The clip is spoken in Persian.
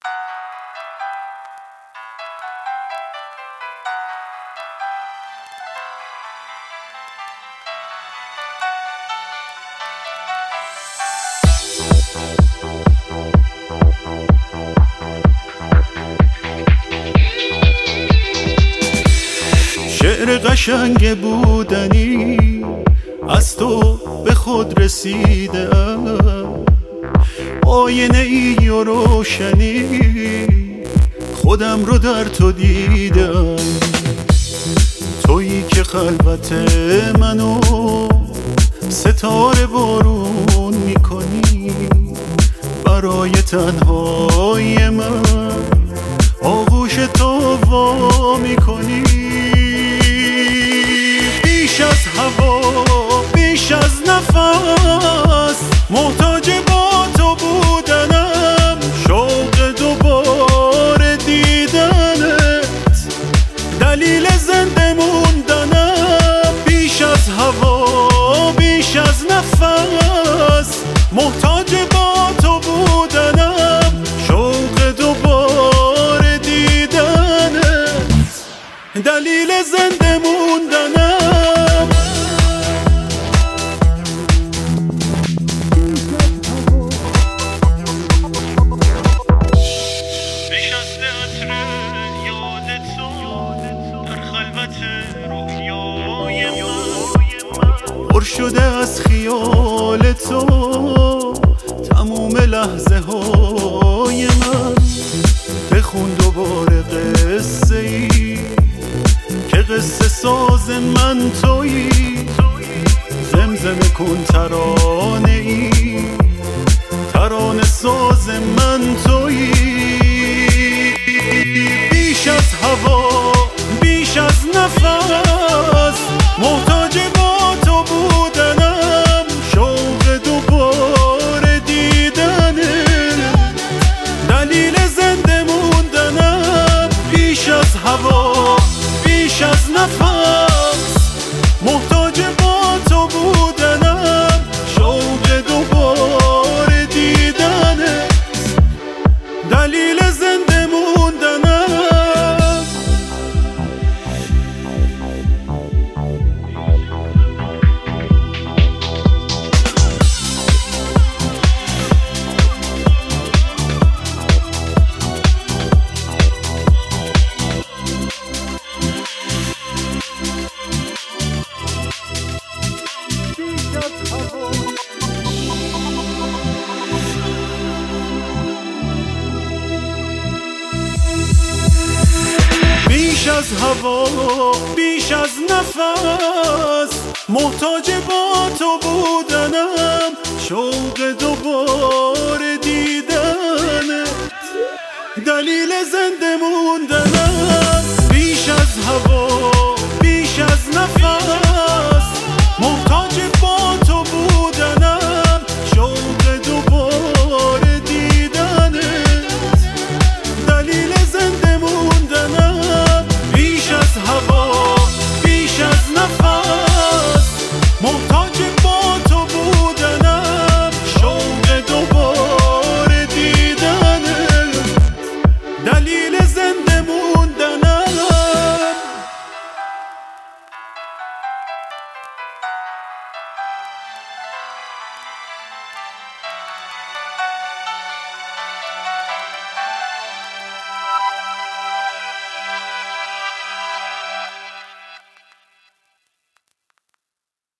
شعر قشنگ بودنی از تو به خود رسیدم، آینه ای و روشنی خودم رو در تو دیدم. تویی که خلوت منو ستاره بارون میکنی، برای تنهای من آغوش تو وا میکنی. بیش از هوا بیش از نفس محتاج با تو بودنم، شوق دوباره دیدنت دلیل زنده موندنم. بیش از هوا بیش از نفس محتاج با تو بودنم، شوق دوباره دیدنت دلیل زنده موندنم. پر شده از خیال تو تموم لحظه های من. بخون دوباره قصه ای که قصه ساز من تویی، زمزمه کن ترانه ای ترانه ساز من تویی. بیش از هوا بیش از نفس محتاج با تو بودنم، شوق دوباره دیدنه دلیل زنده موندنم. بیش از هوا بیش از نفس محتاج با تو بودنم، شوق دوباره دیدنه دلیل زنده موندنم. بیش از هوا بیش از نفس محتاج با تو بودنم، شوق دوباره دیدنت دلیل زنده موندنم. بیش از هوا